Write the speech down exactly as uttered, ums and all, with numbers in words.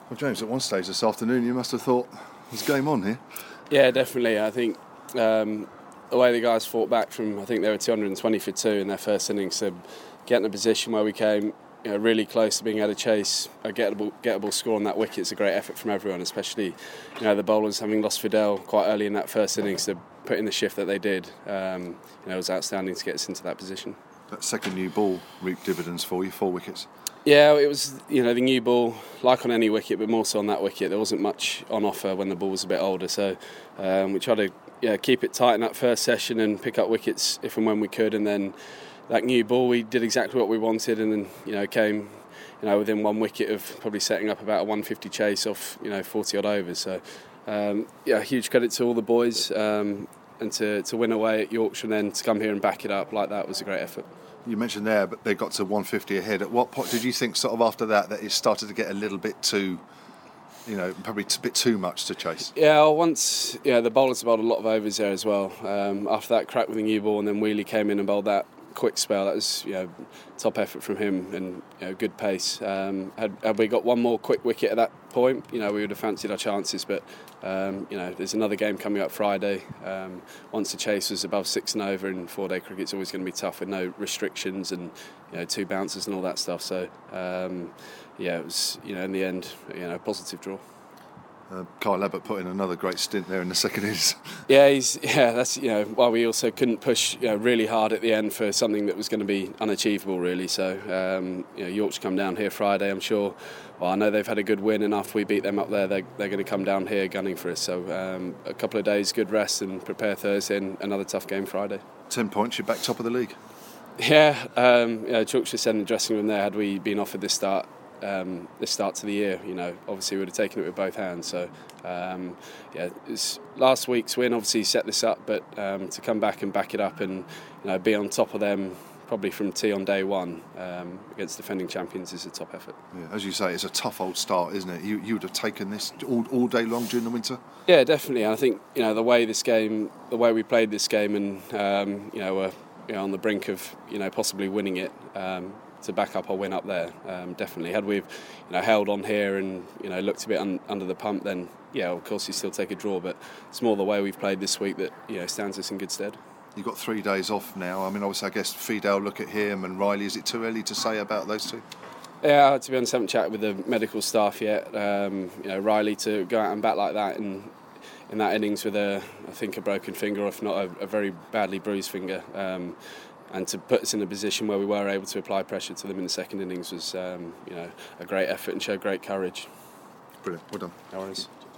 Well, James, at one stage this afternoon you must have thought there's game on here. Yeah, definitely. I think um, the way the guys fought back from, I think they were two hundred twenty for two in their first innings, to get in a position where we came you know, really close to being able to chase a gettable, gettable score on that wicket. It's a great effort from everyone, especially you know the bowlers, having lost Fidel quite early in that first innings, to put in the shift that they did. Um, you know, it was outstanding to get us into that position. That second new ball reaped dividends for you, four wickets. Yeah, it was, you know, the new ball, like on any wicket, but more so on that wicket. There wasn't much on offer when the ball was a bit older, so um, we tried to yeah, keep it tight in that first session and pick up wickets if and when we could. And then that new ball, we did exactly what we wanted, and then you know came, you know, within one wicket of probably setting up about a one fifty chase off, you know, forty odd overs. So um, yeah, huge credit to all the boys, um, and to to win away at Yorkshire and then to come here and back it up like that was a great effort. You mentioned there, but they got to one fifty ahead. At what point did you think, sort of after that, that it started to get a little bit too, you know, probably a bit too much to chase? Yeah, well, once yeah, the bowlers bowled a lot of overs there as well. Um, after that crack with the new ball, and then Wheely came in and bowled that quick spell. That was you know top effort from him and you know, good pace. Um, had, had we got one more quick wicket at that point, you know, we would have fancied our chances. But um, you know, there's another game coming up Friday. Um, once the chase was above six and over in four-day cricket, it's always going to be tough with no restrictions and you know two bounces and all that stuff. So um, yeah, it was you know in the end, you know, a positive draw. Uh, Kyle Abbott put in another great stint there in the second innings. Yeah, he's yeah. That's you know why we also couldn't push you know, really hard at the end for something that was going to be unachievable really. So um, you know Yorkshire come down here Friday. I'm sure. Well, I know they've had a good win, and after we beat them up there, they're, they're going to come down here gunning for us. So um, a couple of days good rest and prepare Thursday and another tough game Friday. Ten points, you're back top of the league. Yeah, um, you know, Chuck just said in the dressing room there, had we been offered this start. Um, this start to the year, you know, obviously we would have taken it with both hands. So, um, yeah, it's last week's win obviously set this up, but um, to come back and back it up and you know be on top of them probably from tee on day one um, against defending champions is a top effort. Yeah, as you say, it's a tough old start, isn't it? You you would have taken this all, all day long during the winter. Yeah, definitely. And I think you know the way this game, the way we played this game, and um, you know we're you know, on the brink of you know possibly winning it. Um, to back up our win up there, um, definitely. Had we, you know, held on here and you know looked a bit un- under the pump, then yeah, of course you still take a draw. But it's more the way we've played this week that you know stands us in good stead. You've got three days off now. I mean, obviously, I guess Fidel, look at him, and Riley. Is it too early to say about those two? Yeah, to be honest, I haven't chatted with the medical staff yet. Um, you know, Riley to go out and bat like that in in that innings with a, I think, a broken finger, or if not a, a very badly bruised finger. Um, And to put us in a position where we were able to apply pressure to them in the second innings was, um, you know, a great effort and showed great courage. Brilliant. Well done. No worries.